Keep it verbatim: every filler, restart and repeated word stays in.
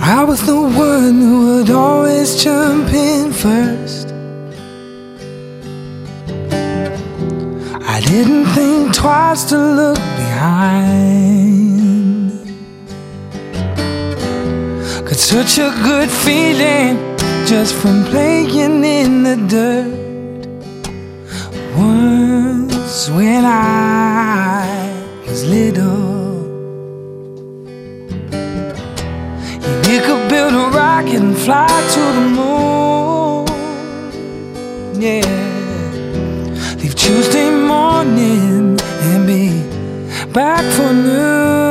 I was the one who would always jump in first. I didn't think twice to look behind. Got such a good feeling just from playing in the dirt. Once when I was little, you could build a rocket and fly to the moon. Yeah, leave Tuesday morning and be back for noon.